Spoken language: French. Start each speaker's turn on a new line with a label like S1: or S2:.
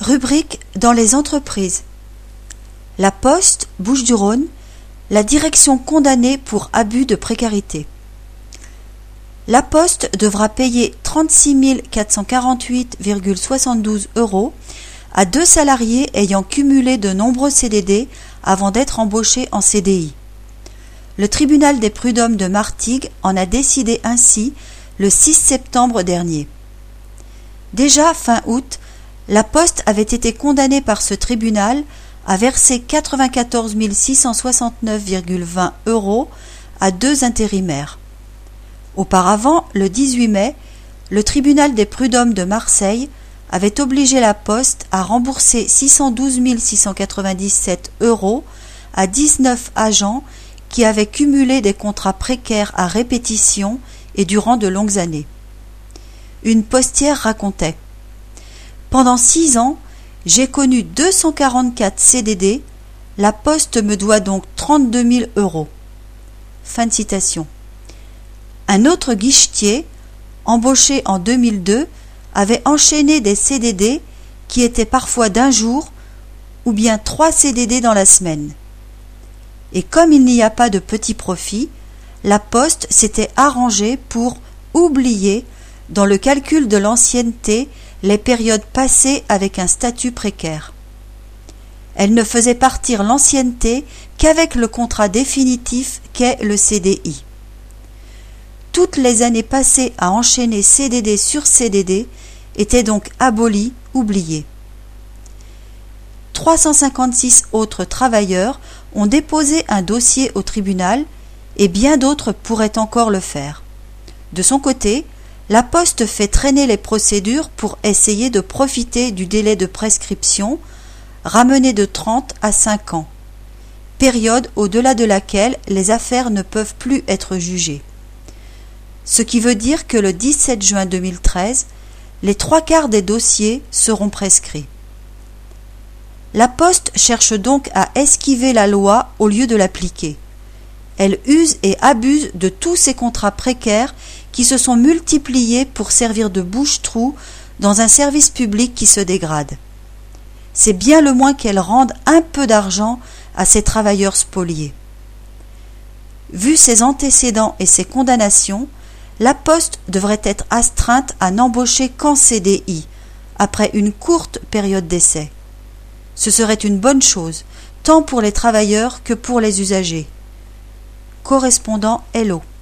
S1: Rubrique dans les entreprises. La Poste, Bouches-du-Rhône, la direction condamnée pour abus de précarité. La Poste devra payer 36 448,72 € à 2 salariés ayant cumulé de nombreux CDD avant d'être embauchés en CDI. Le tribunal des prud'hommes de Martigues en a décidé ainsi le 6 septembre dernier. Déjà fin août, la Poste avait été condamnée par ce tribunal à verser 94 669,20 € à 2 intérimaires. Auparavant, le 18 mai, le tribunal des prud'hommes de Marseille avait obligé la Poste à rembourser 612 697 € à 19 agents qui avaient cumulé des contrats précaires à répétition et durant de longues années. Une postière racontait : pendant 6 ans, j'ai connu 244 CDD, la Poste me doit donc 32 000 €. Fin de citation. Un autre guichetier, embauché en 2002, avait enchaîné des CDD qui étaient parfois d'un jour ou bien 3 CDD dans la semaine. Et comme il n'y a pas de petit profit, la Poste s'était arrangée pour oublier, dans le calcul de l'ancienneté, les périodes passées avec un statut précaire. Elle ne faisait partir l'ancienneté qu'avec le contrat définitif qu'est le CDI. Toutes les années passées à enchaîner CDD sur CDD étaient donc abolies, oubliées. 356 autres travailleurs ont déposé un dossier au tribunal et bien d'autres pourraient encore le faire. De son côté, la Poste fait traîner les procédures pour essayer de profiter du délai de prescription, ramené de 30 à 5 ans, période au-delà de laquelle les affaires ne peuvent plus être jugées. Ce qui veut dire que le 17 juin 2013, les 3/4 des dossiers seront prescrits. La Poste cherche donc à esquiver la loi au lieu de l'appliquer. Elle use et abuse de tous ces contrats précaires qui se sont multipliés pour servir de bouche-trou dans un service public qui se dégrade. C'est bien le moins qu'elle rende un peu d'argent à ces travailleurs spoliés. Vu ses antécédents et ses condamnations, la Poste devrait être astreinte à n'embaucher qu'en CDI, après une courte période d'essai. Ce serait une bonne chose, tant pour les travailleurs que pour les usagers. Correspondant Hello.